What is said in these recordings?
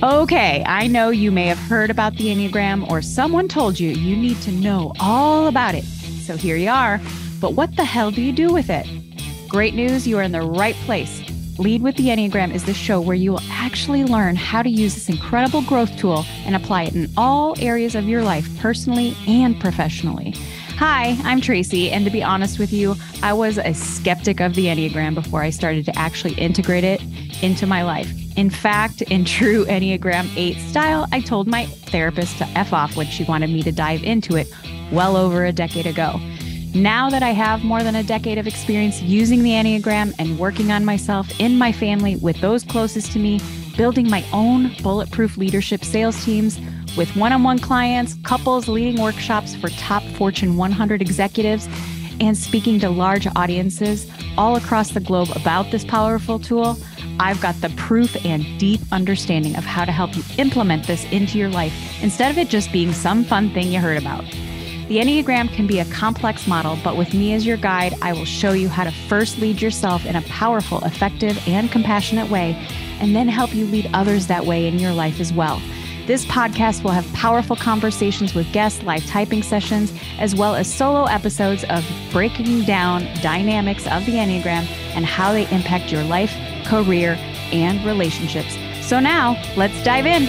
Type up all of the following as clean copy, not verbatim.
Okay, I know you may have heard about the Enneagram or someone told you you need to know all about it. So here you are. But what the hell do you do with it? Great news, you are in the right place. Lead with the Enneagram is the show where you will actually learn how to use this incredible growth tool and apply it in all areas of your life, personally and professionally. Hi, I'm Tracy, and to be honest with you, I was a skeptic of the Enneagram before I started to actually integrate it into my life. In fact, in true Enneagram 8 style, I told my therapist to F off when she wanted me to dive into it well over a decade ago. Now that I have more than a decade of experience using the Enneagram and working on myself, in my family, with those closest to me, building my own bulletproof leadership sales teams, with one-on-one clients, couples, leading workshops for top Fortune 100 executives, and speaking to large audiences all across the globe about this powerful tool, I've got the proof and deep understanding of how to help you implement this into your life instead of it just being some fun thing you heard about. The Enneagram can be a complex model, but with me as your guide, I will show you how to first lead yourself in a powerful, effective, and compassionate way, and then help you lead others that way in your life as well. This podcast will have powerful conversations with guests, live typing sessions, as well as solo episodes of breaking down dynamics of the Enneagram and how they impact your life, career, and relationships. So now, let's dive in.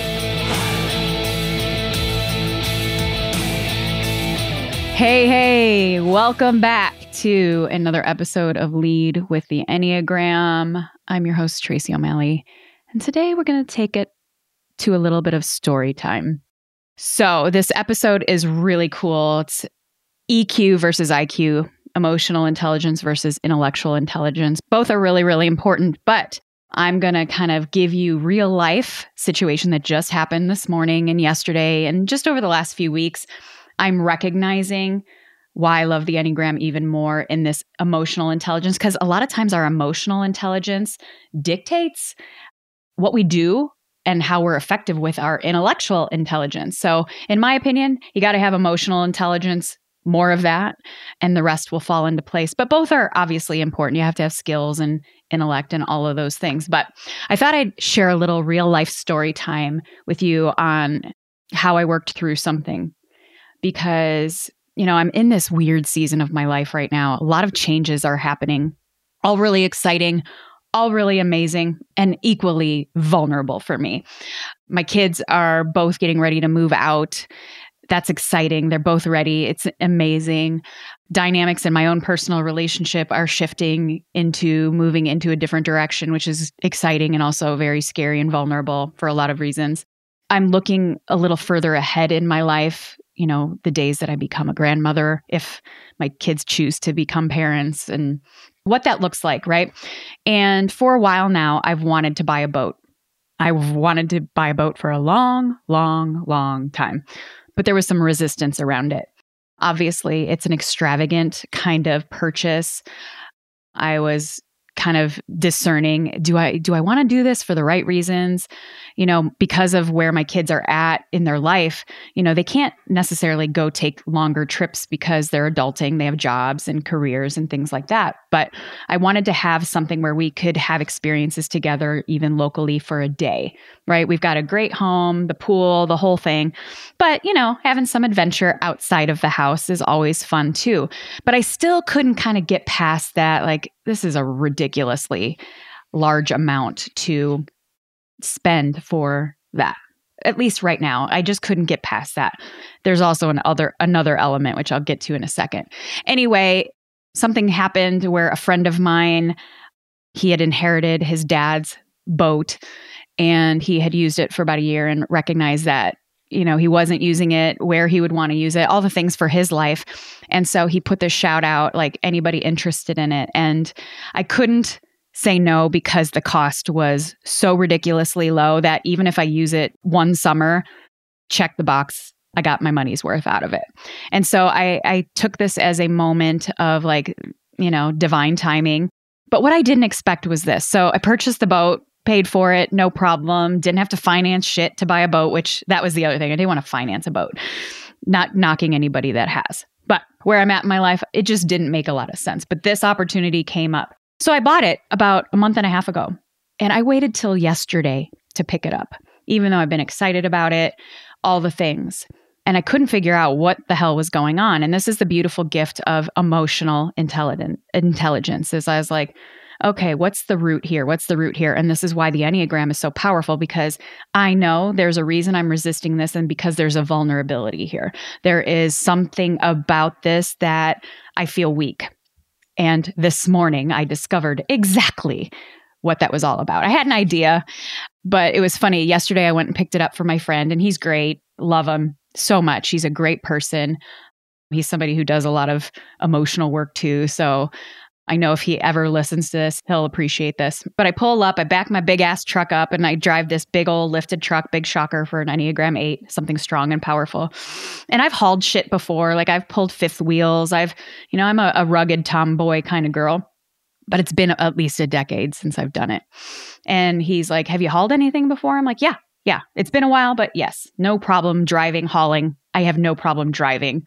Hey, welcome back to another episode of Lead with the Enneagram. I'm your host, Tracy O'Malley, and today we're going to take it to a little bit of story time. So this episode is really cool. It's EQ versus IQ, emotional intelligence versus intellectual intelligence. Both are really, really important, but I'm going to kind of give you real life situation that just happened this morning and yesterday and just over the last few weeks. I'm recognizing why I love the Enneagram even more in this emotional intelligence, because a lot of times our emotional intelligence dictates what we do and how we're effective with our intellectual intelligence. So in my opinion, you got to have emotional intelligence, more of that, and the rest will fall into place. But both are obviously important. You have to have skills and intellect and all of those things. But I thought I'd share a little real life story time with you on how I worked through something. Because, I'm in this weird season of my life right now. A lot of changes are happening, all really exciting, all really amazing, and equally vulnerable for me. My kids are both getting ready to move out. That's exciting. They're both ready. It's amazing. Dynamics in my own personal relationship are shifting into moving into a different direction, which is exciting and also very scary and vulnerable for a lot of reasons. I'm looking a little further ahead in my life, the days that I become a grandmother, if my kids choose to become parents, and what that looks like, right? And for a while now, I've wanted to buy a boat. I've wanted to buy a boat for a long, long, long time, but there was some resistance around it. Obviously, it's an extravagant kind of purchase. I was kind of discerning, do I want to do this for the right reasons? Because of where my kids are at in their life, they can't necessarily go take longer trips because they're adulting, they have jobs and careers and things like that. But I wanted to have something where we could have experiences together, even locally for a day, right? We've got a great home, the pool, the whole thing. But, having some adventure outside of the house is always fun too. But I still couldn't kind of get past that. Like, this is a ridiculously large amount to spend for that. At least right now, I just couldn't get past that. There's also another element, which I'll get to in a second. Anyway, something happened where a friend of mine, he had inherited his dad's boat and he had used it for about a year and recognized that, he wasn't using it where he would want to use it, all the things for his life. And so he put this shout out, like, anybody interested in it. And I couldn't say no because the cost was so ridiculously low that even if I use it one summer, check the box, I got my money's worth out of it. And so I took this as a moment of divine timing. But what I didn't expect was this. So I purchased the boat, paid for it, no problem. Didn't have to finance shit to buy a boat, which that was the other thing. I didn't want to finance a boat. Not knocking anybody that has. But where I'm at in my life, it just didn't make a lot of sense. But this opportunity came up. So I bought it about a month and a half ago. And I waited till yesterday to pick it up even though I've been excited about it, all the things. And I couldn't figure out what the hell was going on. And this is the beautiful gift of emotional intelligence is I was like, okay, what's the root here? What's the root here? And this is why the Enneagram is so powerful, because I know there's a reason I'm resisting this, and because there's a vulnerability here. There is something about this that I feel weak. And this morning I discovered exactly what that was all about. I had an idea, but it was funny. Yesterday I went and picked it up for my friend, and he's great. Love him so much. He's a great person. He's somebody who does a lot of emotional work too. So I know if he ever listens to this, he'll appreciate this. But I pull up, I back my big ass truck up, and I drive this big old lifted truck, big shocker for an Enneagram 8, something strong and powerful. And I've hauled shit before. Like I've pulled fifth wheels. I'm a rugged tomboy kind of girl, but it's been at least a decade since I've done it. And he's like, have you hauled anything before? I'm like, yeah, it's been a while, but yes, no problem driving, hauling. I have no problem driving,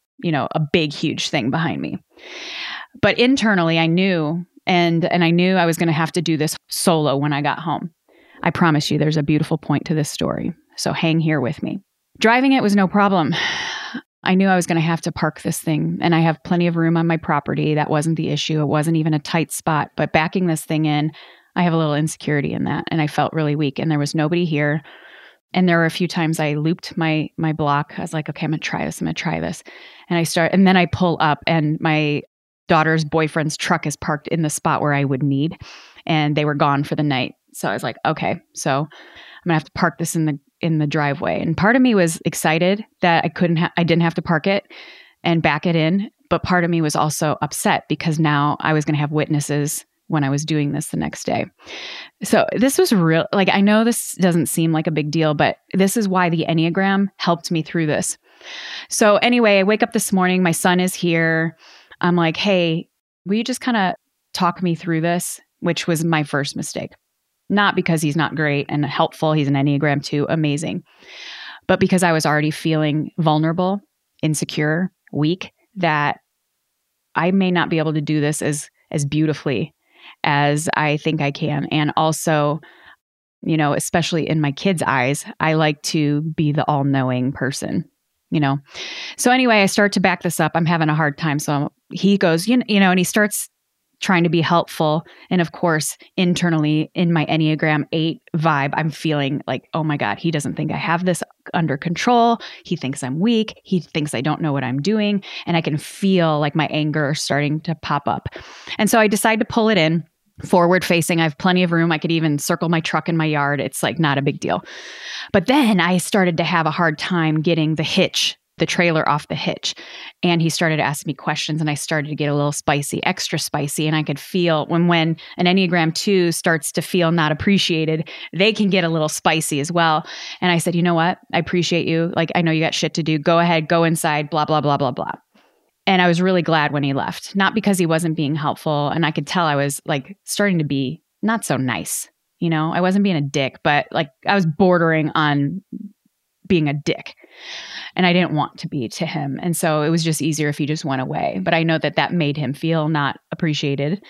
a big, huge thing behind me. But internally I knew, and I knew I was going to have to do this solo when I got home. I promise you there's a beautiful point to this story. So hang here with me. Driving it was no problem. I knew I was going to have to park this thing, and I have plenty of room on my property. That wasn't the issue. It wasn't even a tight spot, but backing this thing in, I have a little insecurity in that, and I felt really weak, and there was nobody here. And there were a few times I looped my block. I was like, okay, I'm going to try this. And then I pull up, and my daughter's boyfriend's truck is parked in the spot where I would need, and they were gone for the night. So I was like, okay, so I'm going to have to park this in the driveway. And part of me was excited that I didn't have to park it and back it in. But part of me was also upset because now I was going to have witnesses when I was doing this the next day. So this was real. Like, I know this doesn't seem like a big deal, but this is why the Enneagram helped me through this. So anyway, I wake up this morning, my son is here. I'm like, hey, will you just kind of talk me through this? Which was my first mistake. Not because he's not great and helpful. He's an Enneagram 2, amazing. But because I was already feeling vulnerable, insecure, weak, that I may not be able to do this as beautifully as I think I can. And also, especially in my kids' eyes, I like to be the all-knowing person, So anyway, I start to back this up. I'm having a hard time. So he goes, and he starts trying to be helpful. And of course, internally in my Enneagram 8 vibe, I'm feeling like, oh my God, he doesn't think I have this under control. He thinks I'm weak. He thinks I don't know what I'm doing. And I can feel like my anger starting to pop up. And so I decide to pull it in forward facing. I have plenty of room. I could even circle my truck in my yard. It's like not a big deal. But then I started to have a hard time getting the trailer off the hitch. And he started to ask me questions, and I started to get a little spicy, extra spicy. And I could feel when an Enneagram 2 starts to feel not appreciated, they can get a little spicy as well. And I said, you know what? I appreciate you. Like, I know you got shit to do. Go ahead, go inside, blah, blah, blah, blah, blah. And I was really glad when he left, not because he wasn't being helpful. And I could tell I was like starting to be not so nice. I wasn't being a dick, but like I was bordering on being a dick. And I didn't want to be to him. And so it was just easier if he just went away. But I know that made him feel not appreciated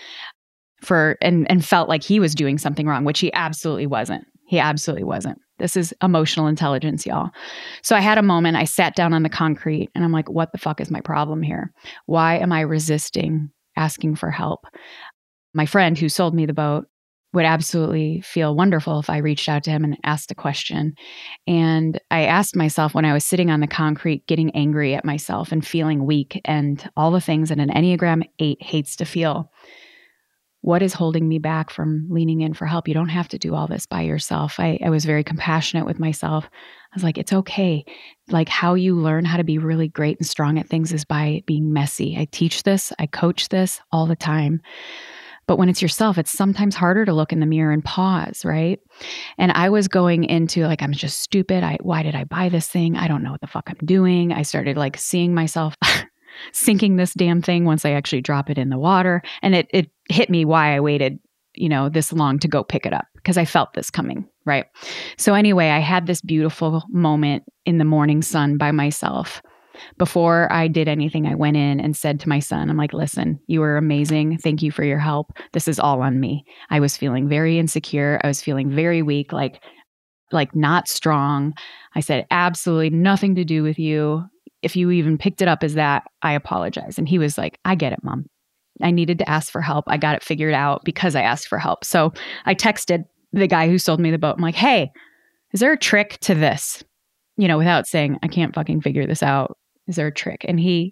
and felt like he was doing something wrong, which he absolutely wasn't. He absolutely wasn't. This is emotional intelligence, y'all. So I had a moment. I sat down on the concrete and I'm like, what the fuck is my problem here? Why am I resisting asking for help? My friend who sold me the boat would absolutely feel wonderful if I reached out to him and asked a question. And I asked myself when I was sitting on the concrete, getting angry at myself and feeling weak and all the things that an Enneagram 8 hates to feel, what is holding me back from leaning in for help? You don't have to do all this by yourself. I was very compassionate with myself. I was like, it's okay. Like, how you learn how to be really great and strong at things is by being messy. I teach this, I coach this all the time. But when it's yourself, it's sometimes harder to look in the mirror and pause, right? And I was going into like, I'm just stupid. Why did I buy this thing? I don't know what the fuck I'm doing. I started like seeing myself sinking this damn thing once I actually drop it in the water. And it hit me why I waited, this long to go pick it up, because I felt this coming, right? So anyway, I had this beautiful moment in the morning sun by myself. Before I did anything, I went in and said to my son, I'm like, listen, you were amazing. Thank you for your help. This is all on me. I was feeling very insecure. I was feeling very weak. Like, like not strong. I said, absolutely nothing to do with you. If you even picked it up as that, I apologize. And he was like, I get it, Mom. I needed to ask for help. I got it figured out because I asked for help. So I texted the guy who sold me the boat. I'm like, hey, is there a trick to this? Without saying, I can't fucking figure this out. Is there a trick? And he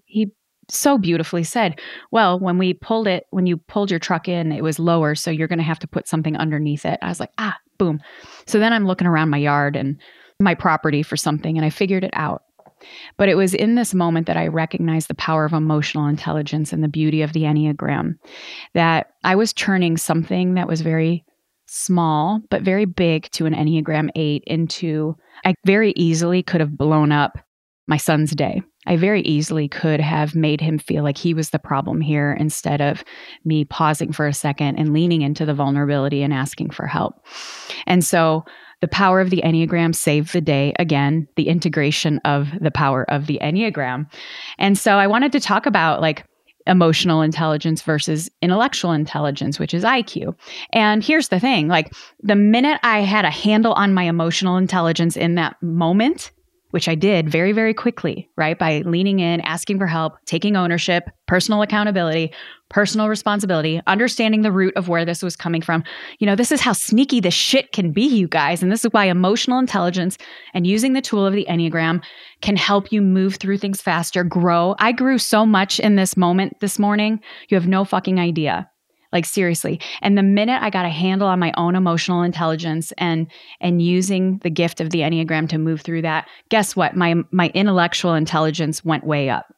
so beautifully said, well, when you pulled your truck in, it was lower. So you're going to have to put something underneath it. I was like, boom. So then I'm looking around my yard and my property for something, and I figured it out. But it was in this moment that I recognized the power of emotional intelligence and the beauty of the Enneagram, that I was turning something that was very small, but very big to an Enneagram 8 into, I very easily could have blown up my son's day. I very easily could have made him feel like he was the problem here instead of me pausing for a second and leaning into the vulnerability and asking for help. And so the power of the Enneagram saved the day. Again, the integration of the power of the Enneagram. And so I wanted to talk about like emotional intelligence versus intellectual intelligence, which is IQ. And here's the thing, like the minute I had a handle on my emotional intelligence in that moment, which I did very, very quickly, right? By leaning in, asking for help, taking ownership, personal accountability, personal responsibility, understanding the root of where this was coming from. This is how sneaky this shit can be, you guys. And this is why emotional intelligence and using the tool of the Enneagram can help you move through things faster, grow. I grew so much in this moment this morning. You have no fucking idea. Like seriously. And the minute I got a handle on my own emotional intelligence and using the gift of the Enneagram to move through that, guess what? My intellectual intelligence went way up.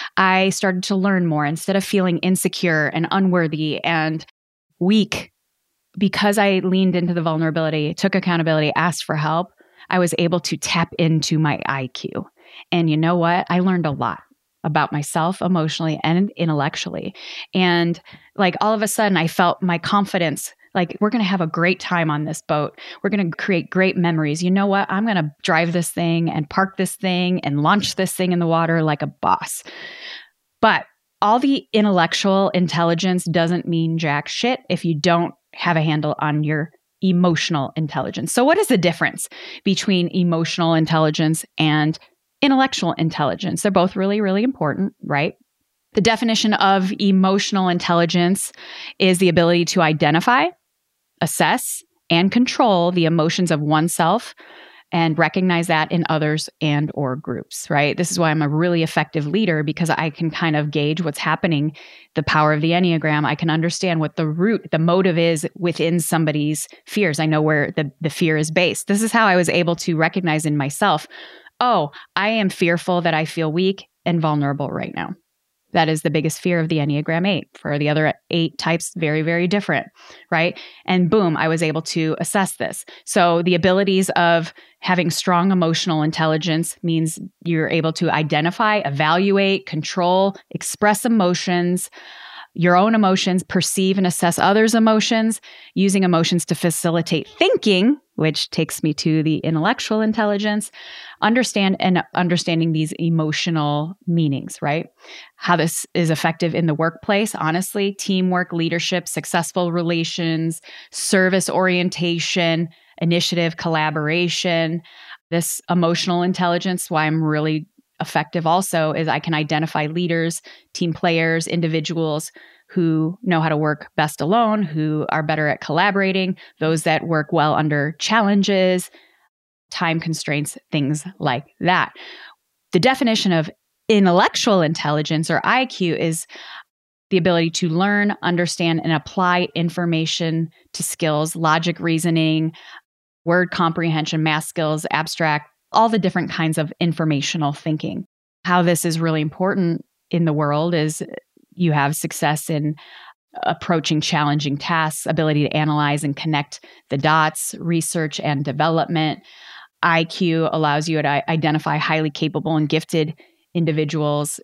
I started to learn more instead of feeling insecure and unworthy and weak. Because I leaned into the vulnerability, took accountability, asked for help, I was able to tap into my IQ. And you know what? I learned a lot about myself emotionally and intellectually. And like all of a sudden I felt my confidence, like we're going to have a great time on this boat. We're going to create great memories. You know what? I'm going to drive this thing and park this thing and launch this thing in the water like a boss. But all the intellectual intelligence doesn't mean jack shit if you don't have a handle on your emotional intelligence. So what is the difference between emotional intelligence and intellectual intelligence? They're both really, really important, right? The definition of emotional intelligence is the ability to identify, assess, and control the emotions of oneself and recognize that in others and or groups, right? This is why I'm a really effective leader, because I can kind of gauge what's happening, the power of the Enneagram. I can understand what the root, the motive is within somebody's fears. I know where the fear is based. This is how I was able to recognize in myself, oh, I am fearful that I feel weak and vulnerable right now. That is the biggest fear of the Enneagram 8. For the other 8 types, very, very different, right? And boom, I was able to assess this. So the abilities of having strong emotional intelligence means you're able to identify, evaluate, control, express emotions, your own emotions, perceive and assess others' emotions, using emotions to facilitate thinking, which takes me to the intellectual intelligence, understanding these emotional meanings, right? How this is effective in the workplace, honestly, teamwork, leadership, successful relations, service orientation, initiative, collaboration. This emotional intelligence, why I'm really effective also, is I can identify leaders, team players, individuals who know how to work best alone, who are better at collaborating, those that work well under challenges, time constraints, things like that. The definition of intellectual intelligence, or IQ, is the ability to learn, understand, and apply information to skills, logic, reasoning, word comprehension, math skills, abstract, all the different kinds of informational thinking. How this is really important in the world is you have success in approaching challenging tasks, ability to analyze and connect the dots, research and development. IQ allows you to identify highly capable and gifted individuals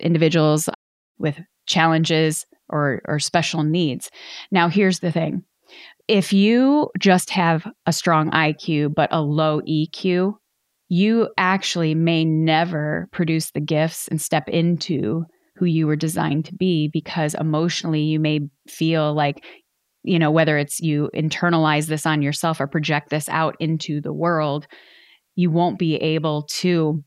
with challenges or special needs. Now, here's the thing. If you just have a strong IQ but a low EQ, you actually may never produce the gifts and step into who you were designed to be, because emotionally you may feel like whether it's you internalize this on yourself or project this out into the world, you won't be able to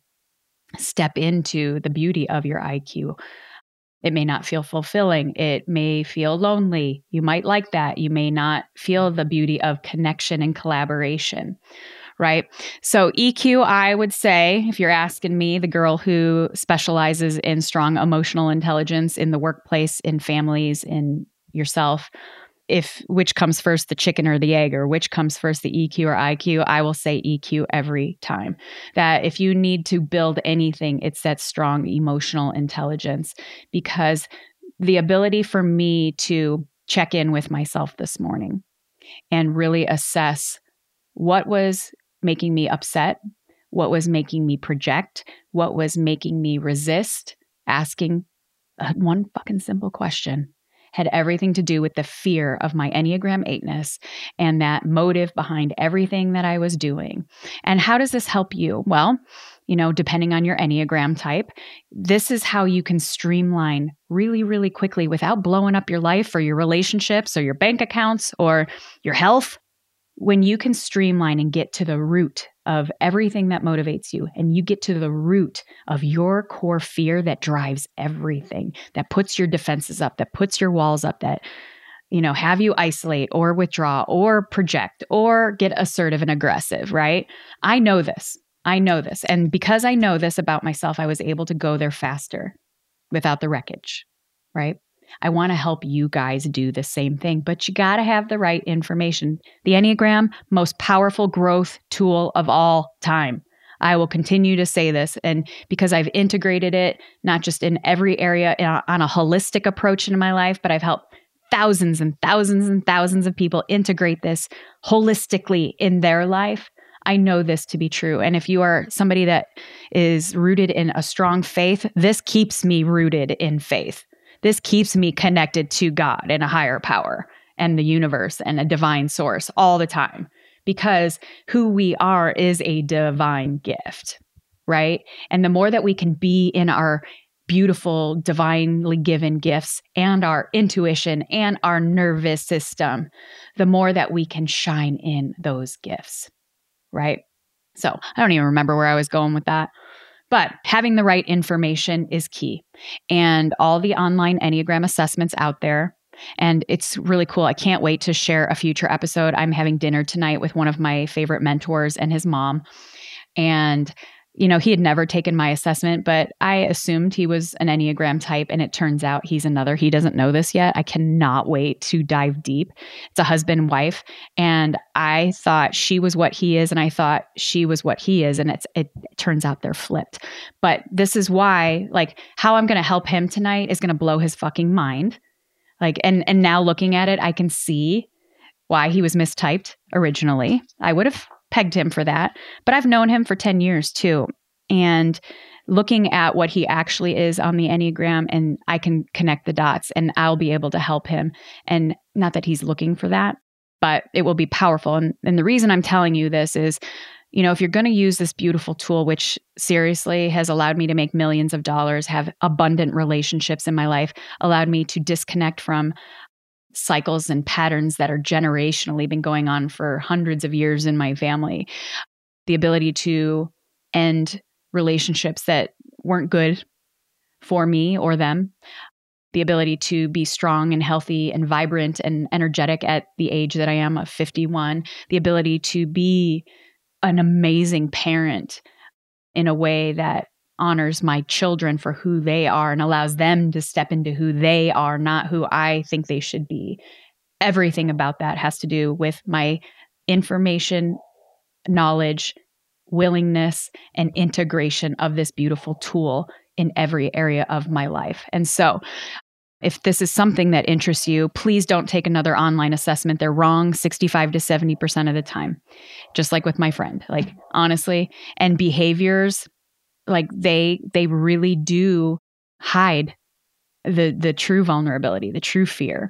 step into the beauty of your IQ. It may not feel fulfilling. It may feel lonely. You might like that. You may not feel the beauty of connection and collaboration, right? So EQ, I would say, if you're asking me, the girl who specializes in strong emotional intelligence in the workplace, in families, in yourself, if which comes first, the chicken or the egg, or which comes first, the EQ or IQ, I will say EQ every time. That if you need to build anything, it's that strong emotional intelligence, because the ability for me to check in with myself this morning and really assess what was making me upset, what was making me project, what was making me resist asking one fucking simple question, had everything to do with the fear of my Enneagram 8-ness and that motive behind everything that I was doing. And how does this help you? Well, depending on your Enneagram type, this is how you can streamline really, really quickly without blowing up your life or your relationships or your bank accounts or your health. When you can streamline and get to the root of everything that motivates you, and you get to the root of your core fear that drives everything, that puts your defenses up, that puts your walls up, that, have you isolate or withdraw or project or get assertive and aggressive, right? I know this. And because I know this about myself, I was able to go there faster without the wreckage, right? I want to help you guys do the same thing, but you got to have the right information. The Enneagram, most powerful growth tool of all time. I will continue to say this, and because I've integrated it, not just in every area on a holistic approach in my life, but I've helped thousands and thousands and thousands of people integrate this holistically in their life. I know this to be true. And if you are somebody that is rooted in a strong faith, this keeps me rooted in faith. This keeps me connected to God and a higher power and the universe and a divine source all the time, because who we are is a divine gift, right? And the more that we can be in our beautiful, divinely given gifts and our intuition and our nervous system, the more that we can shine in those gifts, right? So I don't even remember where I was going with that. But having the right information is key. And all the online Enneagram assessments out there. And it's really cool. I can't wait to share a future episode. I'm having dinner tonight with one of my favorite mentors and his mom. And he had never taken my assessment, but I assumed he was an Enneagram type, and it turns out he's another. He doesn't know this yet. I cannot wait to dive deep. It's a husband and wife, and I thought she was what he is, and I thought she was what he is, and it turns out they're flipped. But this is why, how I'm going to help him tonight is going to blow his fucking mind. And now looking at it, I can see why he was mistyped originally. I would have pegged him for that, but I've known him for 10 years too. And looking at what he actually is on the Enneagram, and I can connect the dots, and I'll be able to help him. And not that he's looking for that, but it will be powerful. And the reason I'm telling you this is, if you're going to use this beautiful tool, which seriously has allowed me to make millions of dollars, have abundant relationships in my life, allowed me to disconnect from cycles and patterns that are generationally been going on for hundreds of years in my family, the ability to end relationships that weren't good for me or them, the ability to be strong and healthy and vibrant and energetic at the age that I am of 51, the ability to be an amazing parent in a way that honors my children for who they are and allows them to step into who they are, not who I think they should be. Everything about that has to do with my information, knowledge, willingness, and integration of this beautiful tool in every area of my life. And so if this is something that interests you, please don't take another online assessment. They're wrong 65 to 70% of the time, just like with my friend, honestly. And behaviors, they really do hide the true vulnerability, the true fear.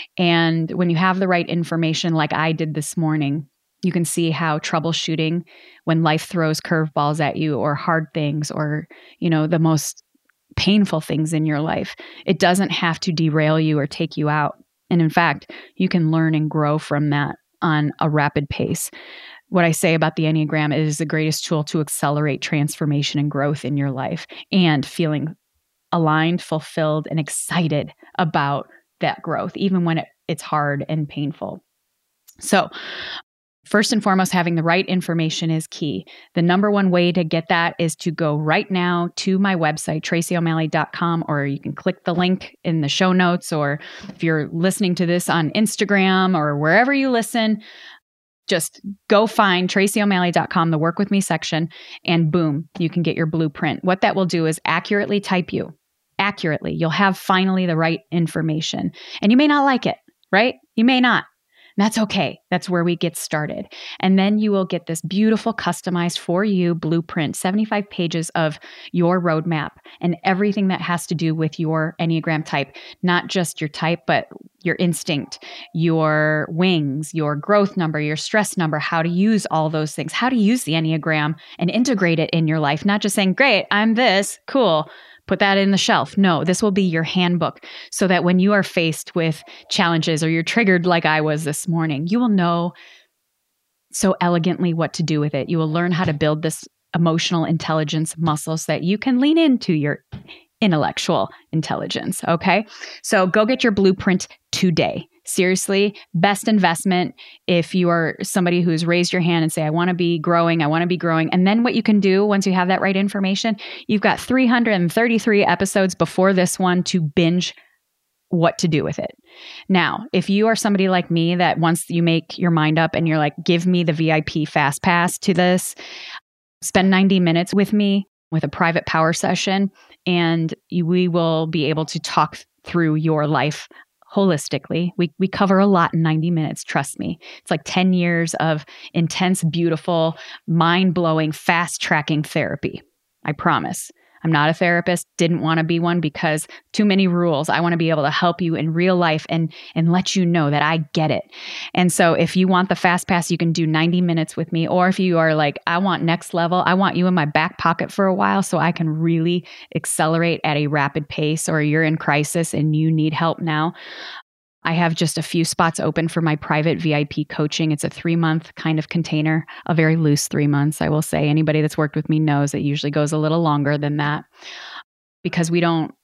And when you have the right information, like I did this morning, you can see how troubleshooting when life throws curveballs at you, or hard things, or, the most painful things in your life, it doesn't have to derail you or take you out. And in fact, you can learn and grow from that on a rapid pace. What I say about the Enneagram is the greatest tool to accelerate transformation and growth in your life and feeling aligned, fulfilled, and excited about that growth, even when it's hard and painful. So, first and foremost, having the right information is key. The number one way to get that is to go right now to my website, tracyo'malley.com, or you can click the link in the show notes, or if you're listening to this on Instagram or wherever you listen, just go find tracyo'malley.com, the Work With Me section, and boom, you can get your blueprint. What that will do is accurately type you. Accurately. You'll have finally the right information. And you may not like it, right? You may not. That's okay. That's where we get started. And then you will get this beautiful, customized for you blueprint, 75 pages of your roadmap and everything that has to do with your Enneagram type, not just your type, but your instinct, your wings, your growth number, your stress number, how to use all those things, how to use the Enneagram and integrate it in your life, not just saying, great, I'm this, cool. Put that in the shelf. No, this will be your handbook so that when you are faced with challenges or you're triggered like I was this morning, you will know so elegantly what to do with it. You will learn how to build this emotional intelligence muscle so that you can lean into your intellectual intelligence. Okay. So go get your blueprint today. Seriously, best investment if you are somebody who's raised your hand and say, I want to be growing. And then what you can do once you have that right information, you've got 333 episodes before this one to binge what to do with it. Now, if you are somebody like me that once you make your mind up and you're like, give me the VIP fast pass to this, spend 90 minutes with me with a private power session, and we will be able to talk through your life holistically. We cover a lot in 90 minutes, trust me. It's like 10 years of intense, beautiful, mind-blowing, fast-tracking therapy. I promise. I'm not a therapist, didn't want to be one because too many rules. I want to be able to help you in real life and let you know that I get it. And so if you want the fast pass, you can do 90 minutes with me. Or if you are like, I want next level, I want you in my back pocket for a while so I can really accelerate at a rapid pace, or you're in crisis and you need help now. I have just a few spots open for my private VIP coaching. It's a 3-month kind of container, a very loose 3 months. I will say anybody that's worked with me knows it usually goes a little longer than that because we don't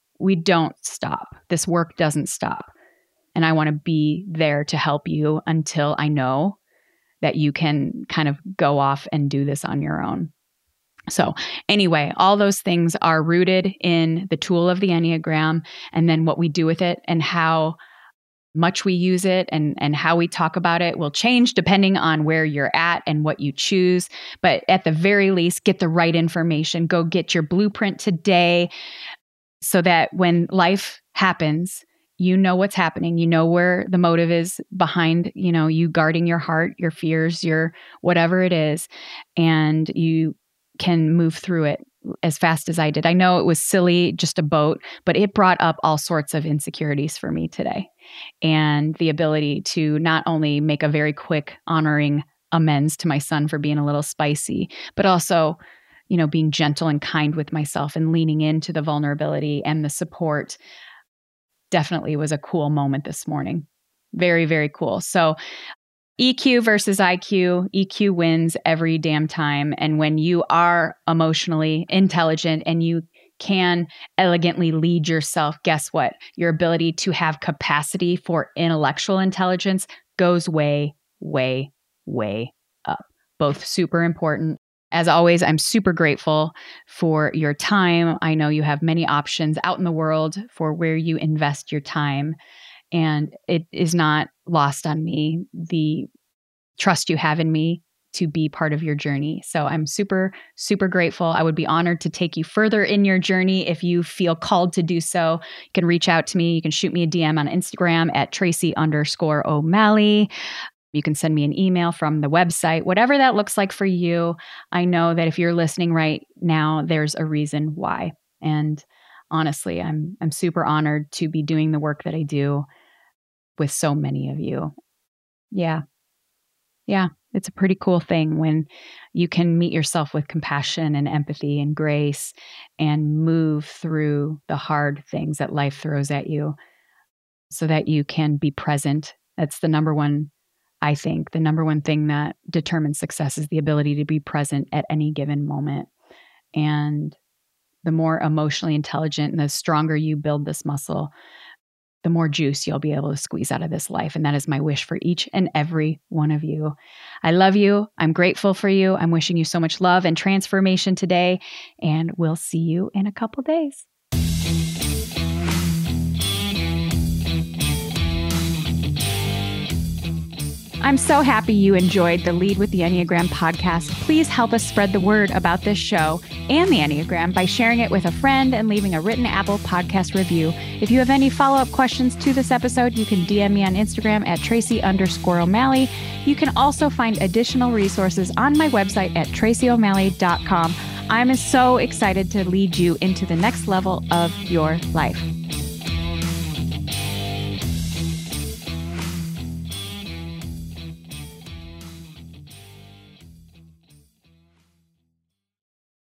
stop. This work doesn't stop. And I want to be there to help you until I know that you can kind of go off and do this on your own. So anyway, all those things are rooted in the tool of the Enneagram, and then what we do with it and how much we use it and how we talk about it will change depending on where you're at and what you choose. But at the very least, get the right information. Go get your blueprint today so that when life happens, you know what's happening. You know where the motive is behind, you guarding your heart, your fears, your whatever it is, and you can move through it as fast as I did. I know it was silly, just a boat, but it brought up all sorts of insecurities for me today. And the ability to not only make a very quick honoring amends to my son for being a little spicy, but also, being gentle and kind with myself and leaning into the vulnerability and the support definitely was a cool moment this morning. Very, very cool. So EQ versus IQ, EQ wins every damn time. And when you are emotionally intelligent and you can elegantly lead yourself, guess what? Your ability to have capacity for intellectual intelligence goes way, way, way up. Both super important. As always, I'm super grateful for your time. I know you have many options out in the world for where you invest your time. And it is not lost on me, the trust you have in me to be part of your journey. So I'm super, super grateful. I would be honored to take you further in your journey if you feel called to do so. You can reach out to me. You can shoot me a DM on Instagram at Tracy_O'Malley. You can send me an email from the website, whatever that looks like for you. I know that if you're listening right now, there's a reason why. And honestly, I'm super honored to be doing the work that I do with so many of you. Yeah, it's a pretty cool thing when you can meet yourself with compassion and empathy and grace and move through the hard things that life throws at you. so that you can be present. That's the number one, I think, the number one thing that determines success is the ability to be present at any given moment. And the more emotionally intelligent and the stronger you build this muscle, the more juice you'll be able to squeeze out of this life. And that is my wish for each and every one of you. I love you. I'm grateful for you. I'm wishing you so much love and transformation today. And we'll see you in a couple days. I'm so happy you enjoyed the Lead with the Enneagram podcast. Please help us spread the word about this show and the Enneagram by sharing it with a friend and leaving a written Apple Podcast review. If you have any follow-up questions to this episode, you can DM me on Instagram at Tracy_O'Malley. You can also find additional resources on my website at tracyo'malley.com. I'm so excited to lead you into the next level of your life.